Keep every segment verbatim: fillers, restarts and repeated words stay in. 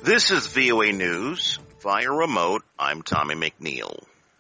This is V O A News. Via remote, I'm Tommy McNeil.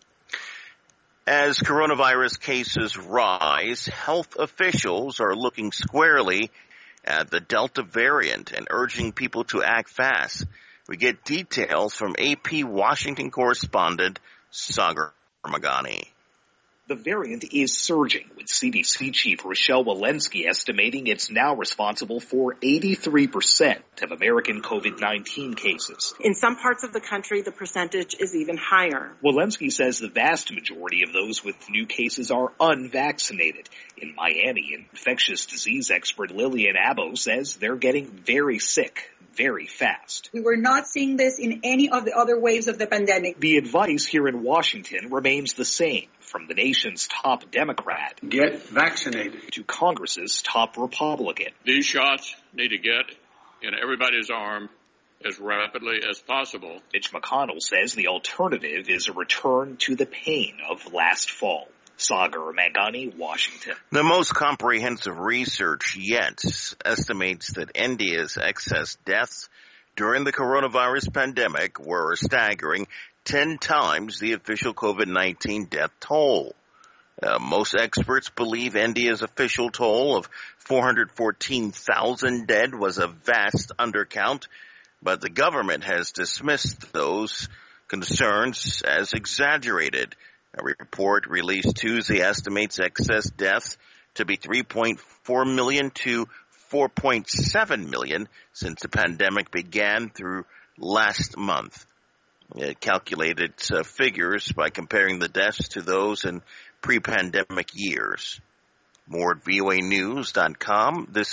As coronavirus cases rise, health officials are looking squarely at the Delta variant and urging people to act fast. We get details from A P Washington correspondent Sagar Magani. The variant is surging, with C D C Chief Rochelle Walensky estimating it's now responsible for eighty-three percent of American COVID nineteen cases. In some parts of the country, the percentage is even higher. Walensky says the vast majority of those with new cases are unvaccinated. In Miami, infectious disease expert Lillian Abo says they're getting very sick very fast. We were not seeing this in any of the other waves of the pandemic. The advice here in Washington remains the same, from the nation's top Democrat, get vaccinated, to Congress's top Republican. These shots need to get in everybody's arm as rapidly as possible. Mitch McConnell says the alternative is a return to the pain of last fall. Sagar Magani, Washington. The most comprehensive research yet estimates that India's excess deaths during the coronavirus pandemic were a staggering ten times the official COVID nineteen death toll. Uh, most experts believe India's official toll of four hundred fourteen thousand dead was a vast undercount, but the government has dismissed those concerns as exaggerated. A report released Tuesday estimates excess deaths to be three point four million to four point seven million since the pandemic began through last month. It calculated uh, figures by comparing the deaths to those in pre-pandemic years. More at V O A news dot com. This